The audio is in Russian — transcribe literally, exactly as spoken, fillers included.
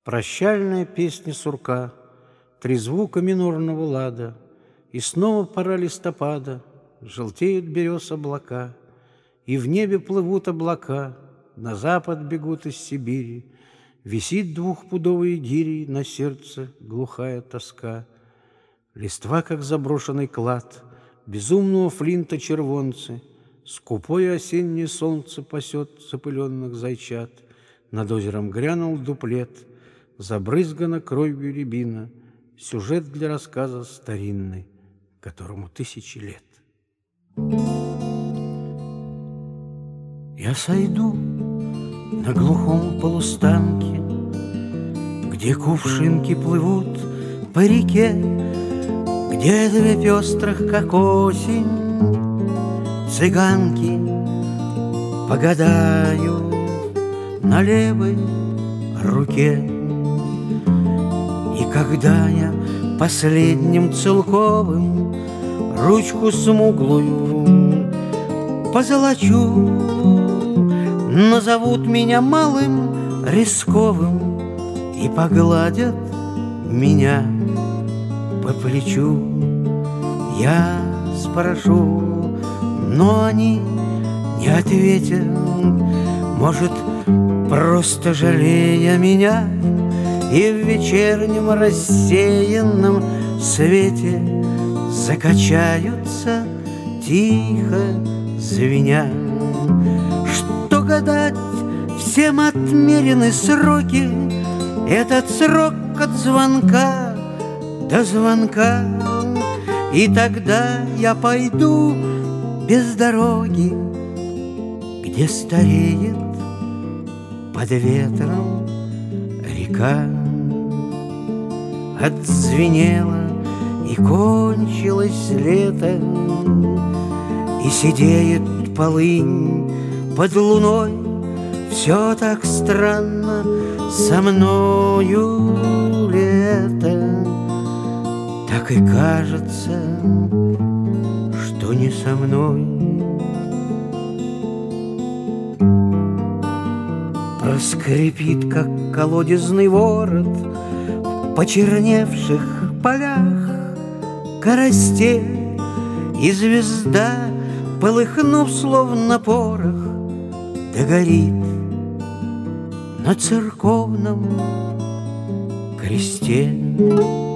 Прощальная песня сурка, три звука минорного лада, и снова пора листопада, желтеют берез облака, и в небе плывут облака, на запад бегут из Сибири, висит двухпудовые гири, на сердце глухая тоска. Листва, как заброшенный клад, безумного флинта червонцы, скупое осеннее солнце пасет запыленных зайчат, над озером грянул дуплет, забрызгана кровью рябина, сюжет для рассказа старинный, которому тысячи лет. Я сойду на глухом полустанке, где кувшинки плывут по реке, где две пестрых, как осень, цыганки, погадаю на левой руке. И когда я последним целковым ручку смуглую позолочу, назовут меня малым рисковым и погладят меня по плечу. Я спрошу, но они не ответят, может, просто жалея меня, и в вечернем рассеянном свете закачаются тихо звеня. Что гадать, всем отмерены сроки, этот срок от звонка до звонка, и тогда я пойду без дороги, где стареет под ветром река. Отзвенело и кончилось лето, и сидеет полынь под луной. Все так странно со мною лето, так и кажется, что не со мной. Проскрипит, как колодезный ворот, в почерневших полях коростель, и звезда, полыхнув словно порох, догорит на церковном кресте.